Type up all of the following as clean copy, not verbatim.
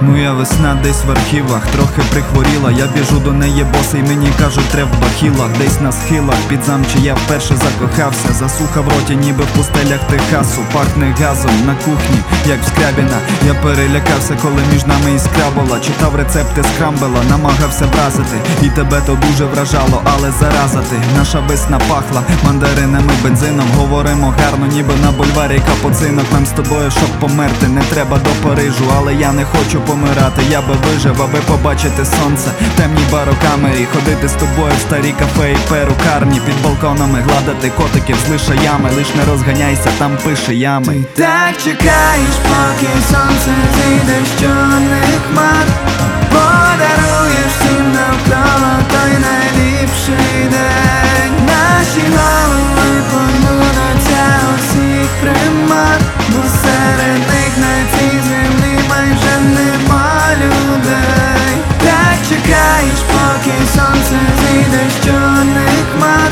Моя весна десь в архівах, трохи прихворіла. Я біжу до неї босий, мені кажуть, трев в бахілах. Десь на схилах під замчі я вперше закохався. Засуха в роті, ніби в пустелях Техасу. Пахне газом на кухні, як в Скрябіна. Я перелякався, коли між нами іскра була. Читав рецепти з крамбела, намагався вразити. І тебе то дуже вражало, але заразити. Наша весна пахла мандаринами, бензином. Говоримо гарно, ніби на бульварі капуцинок. Нам з тобою, щоб померти, не треба до Парижу. Але я не хочу помирати, я би вижив, аби побачити сонце в темній барокамері. Ходити з тобою в старі кафе і перукарні. Під балконами гладити котиків з лишаями. Лиш не розганяйся, там пише ями. Ти так чекаєш, поки сонце зійде з чорних хмар. Подаруєш всім навколо той найліпший день. Наші голови подмунуться усіх примар, бо серед них на цій землі майже нема людей. Так чекаєш, поки сонце зійде з чорних хмар.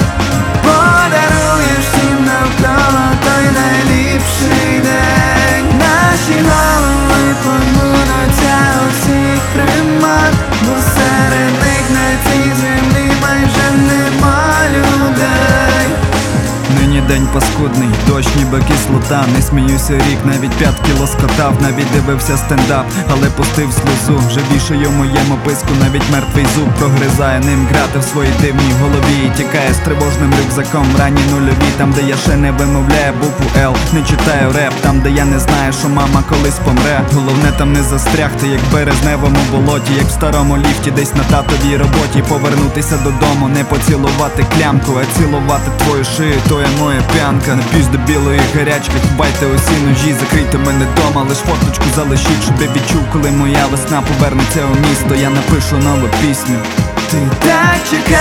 Подаруєш всім навколо той найліпший день. Наші голови подмунуться усіх примар, бо серед них на цій землі майже нема людей. Нині день паскудний, дощ ніби кислота. Не сміюся рік, навіть п'ятки лоскотав. Навіть дивився стендап, але пустив сльозу. Живішою моєму писку, навіть мертвий зуб прогризає ним грати в своїй дивній голові. І тікає з тривожним рюкзаком ранні нульові. Там, де я ще не вимовляю букву Л, не читаю реп. Там, де я не знаю, що мама колись помре. Головне там не застрягти, як в березневому болоті. Як в старому ліфті, десь на татовій роботі. Повернутися додому, не поцілувати клямку, а цілувати твою шию, то є моя п'янка. Нап'юсь до білої гарячки, ховайте усі ножі. Закрийте мене дома, лиш фоточку залишіть, щоб я відчув, коли моя весна повернеться у місто. Я напишу нову пісню. Ти так чекаєш,